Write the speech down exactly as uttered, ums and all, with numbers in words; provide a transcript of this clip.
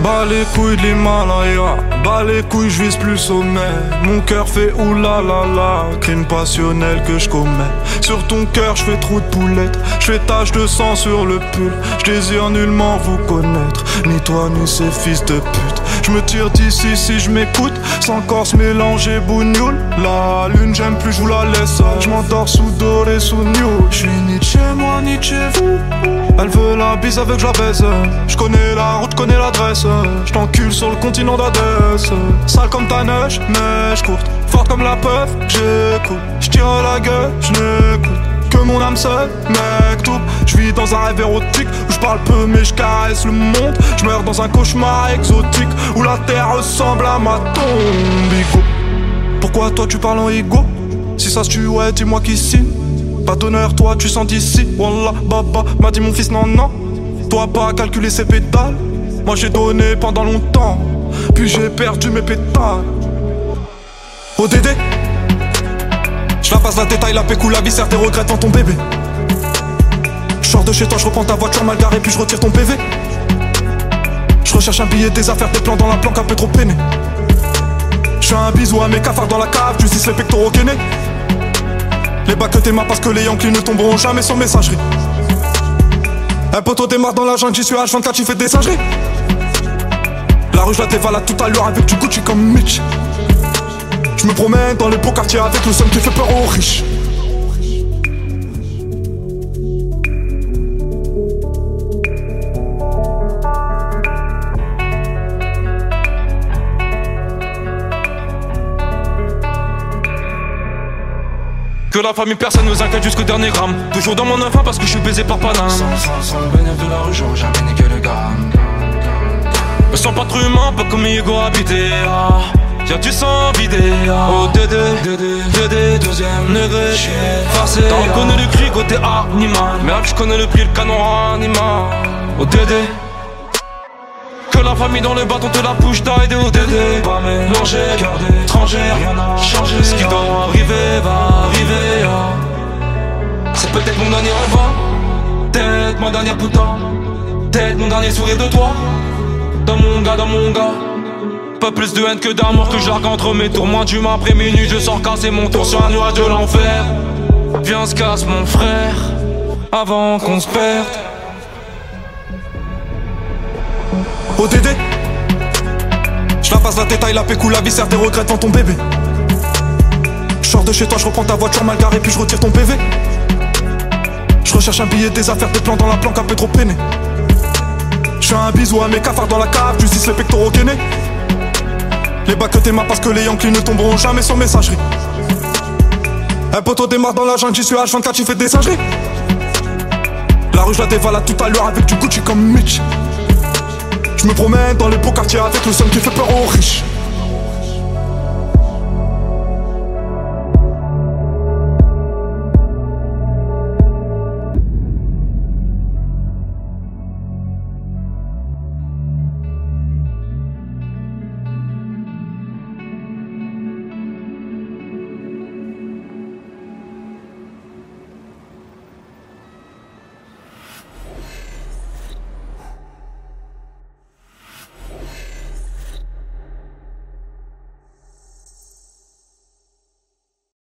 Bas les couilles de l'Himalaya, bas les couilles, je vise plus sommet. Mon cœur fait oulalala, crime passionnel que je commets. Sur ton cœur, je fais trou de poulette, je fais tache de sang sur le pull. Je désire nullement vous connaître, ni toi ni ces fils de pute. Je me tire d'ici si je m'écoute, sans corse mélanger bougnoule. La lune j'aime plus, je vous la laisse. Je m'endors sous doré, sous new. Je suis ni chez moi ni chez vous. Elle veut la bise avec je la baise. Je connais la route, connais l'adresse. Je t'encule sur le continent d'Adès. Sale comme ta neige, neige courte. Forte comme la peur, j'écoute. Je tire la gueule, je n'écoute que mon âme seule, mec tout. Je vis dans un rêve érotique où je parle peu mais je caresse le monde. Je meurs dans un cauchemar exotique où la terre ressemble à ma tombe. Igo. Pourquoi toi tu parles en ego? Si ça se tue, ouais, dis-moi qui signe. Pas d'honneur, toi tu sens d'ici. Wallah, baba, m'a dit mon fils, non, non. Toi pas calculer ses pétales. Moi j'ai donné pendant longtemps, puis j'ai perdu mes pétales. O D D, je la passe la détail, la pécou, la viscère, tes regrets devant ton bébé. Je sors de chez toi, je reprends ta voiture mal garée, puis je retire ton P V. Je recherche un billet, des affaires, des plans dans la planque, un peu trop peiné. Je fais un bisou à mes cafards dans la cave, justice les pectoraux gainés. Les bacs que t'aimas parce que les Yankees ne tomberont jamais sur messagerie. Un poteau démarre dans la jungle, j'y suis H vingt-quatre, j'y fais des singeries. La rue je la dévalade tout à l'heure avec du Gucci comme Mitch. Je me promène dans les beaux quartiers avec le seum qui fait peur aux riches. Que la famille personne nous inquiète jusqu'au dernier gramme. Toujours dans mon enfant parce que je suis baisé par Paname. Sans, sans, sans le bénéfice de la rue, j'aurais jamais niqué le gramme. Me sens pas trop humain, pas comme Hugo habité. Ah, y'a du sang vidé. Ah. Oh Dédé, Dédé, Dédé, deuxième degré. J'suis effacé. T'en connais le cri côté animal. Merde, j'connais le prix, le canon animal. Oh Dédé. Que la famille dans le bâton te la push taille de O D D. Pas mélangé, cœur d'étranger, rien n'a changé. Ce qui doit arriver va arriver. Ah. C'est peut-être mon dernier rêve, peut-être ma dernière putain, peut-être mon dernier sourire de toi. Dans mon gars, dans mon gars. Pas plus de haine que d'amour que j'argue entre mes tours. Moins d'humain après minuit, je sors casser mon tour sur un nuage de l'enfer. Viens se casse mon frère, avant qu'on se perde. O D D, je la passe la détail, la pécou, la viscère, tes regrets devant ton bébé. Je sors de chez toi, je reprends ta voiture mal garée, puis je retire ton P V. Je recherche un billet, des affaires, des plans dans la planque, un peu trop peiné. Je fais un bisou à mes cafards dans la cave, justice les pectoraux gainés. Les bacs que t'aimas parce que les Yankees ne tomberont jamais sur messagerie. Un poteau démarre dans la jungle, j'y suis H vingt-quatre, j'y fais des singeries. La rue je la dévalade tout à l'heure avec du Gucci comme Mitch. Je me promène dans les beaux quartiers avec le seum qui fait peur aux riches.